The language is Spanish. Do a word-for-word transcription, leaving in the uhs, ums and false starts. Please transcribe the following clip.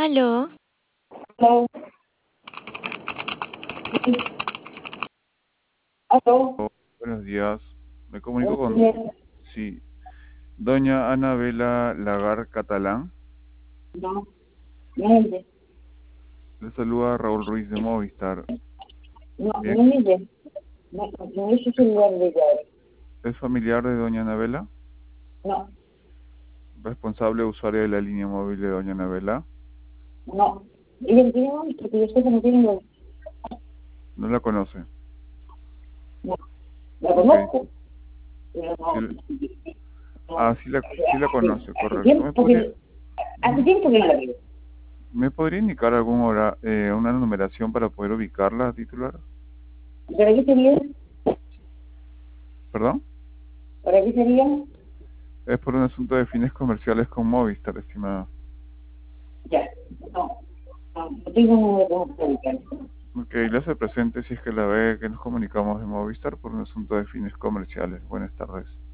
Aló, Aló, sí, aló, Oh, buenos días. Me comunico buenos con, días. sí, doña Anabela Lagar Catalán. No, no mire, Le saluda Raúl Ruiz de Movistar. no, Bien, no mire, no, no es su celular de llave, ¿es familiar de doña Anabela? no, ¿Responsable usuario de la línea móvil de doña Anabela? no, ella tiene nombre porque yo sé que no tiene nombre, No la conoce. no, la Ok. conozco, pero Sí, no, l- no, ah, sí la, sí la hace, conoce, hace correcto. ¿Me tiempo podría, que, hace ujú. tiempo que no la veo. ¿Me podría indicar algún hora, eh, una numeración para poder ubicarla, titular? ¿Para qué sería? ¿Perdón? ¿Para qué sería? Es por un asunto de fines comerciales con Movistar, estimada. Ya, no, no, no tengo número como para ubicar. Ok, le hace presente si es que la ve que nos comunicamos de Movistar por un asunto de fines comerciales. Buenas tardes.